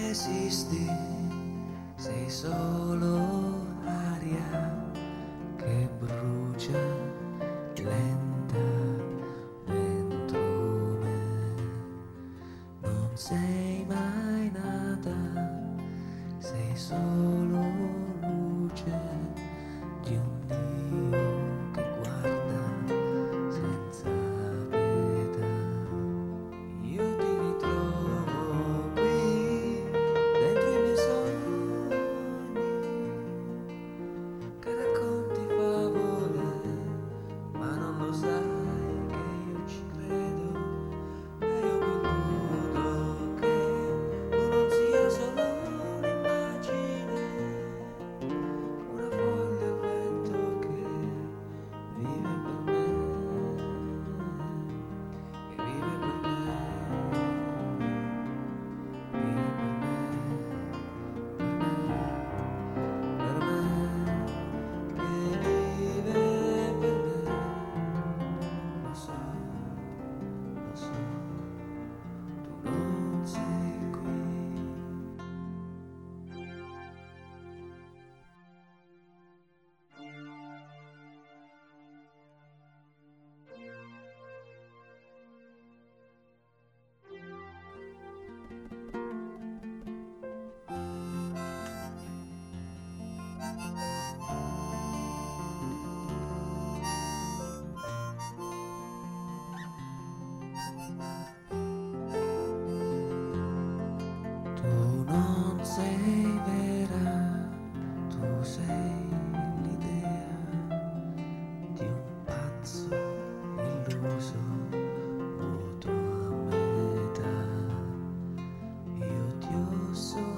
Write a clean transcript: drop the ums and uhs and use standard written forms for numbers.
esisti, sei solo aria che brucia lenta dentro me. Non sei mai nata, sei solo luce di un Dio che guarda senza pietà. Io ti ritrovo qui dentro i miei sogni, che racconti favole, ma non lo sai che io ci credo. E io concludo che tu non sia solo un'immagine, una foglia al vento che vive per me, che vive per me, vive per me, che vive per me. Lo so, tu non sei qui. Tu non sei vera, tu sei l'idea di un pazzo illuso, vuoto a metà. Io ti ho solo